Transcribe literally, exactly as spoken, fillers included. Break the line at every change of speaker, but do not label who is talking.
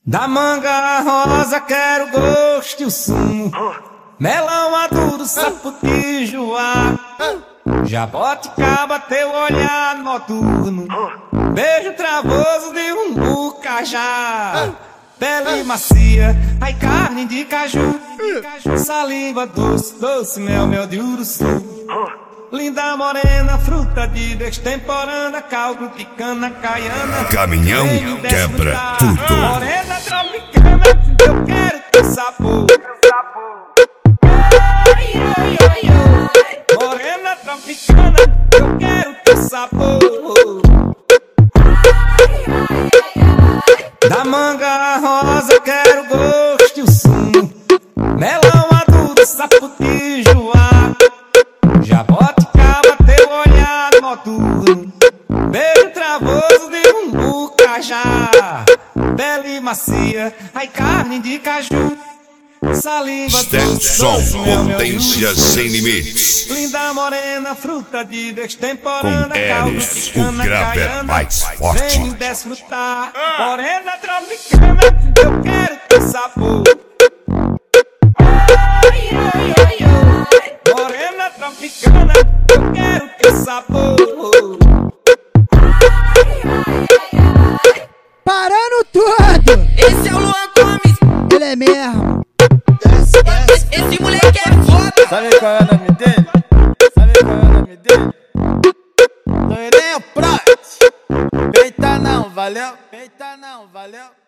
Da manga rosa quero gosto e o sumo, melão maduro, saputijoá, jaboticaba teu olhar noturno, beijo travoso de um bucajá, pele macia, ai carne de caju, saliva doce, doce mel, mel de uruçu. Linda morena, fruta de destemporânea, caldo de cana, caiana.
Caminhão quebra tudo.
Morena tropicana, eu quero teu sabor. Morena tropicana, eu quero teu sabor. Da manga rosa quero gosto e o sumo, melão maduro, saputijoá, jaboticaba teu olhar noturno, beijo travoso de um bucajá, pele macia, ai carne de caju, saliva
Stenson, potência sem limites.
Linda morena, fruta de destemporânea,
Com Eros, o grave mais forte.
Vem desfrutar, morena tropicana, eu quero teu sabor. Morena tropicana, eu quero teu sabor.
Parando tudo!
Esse é o Luan Gomes,
Ele é mesmo!
esse, esse moleque é foda.
Sabe qual é o nome dele? Sabe qual é o nome dele? Loirinho Prot. Peita não, valeu? Peita não, valeu?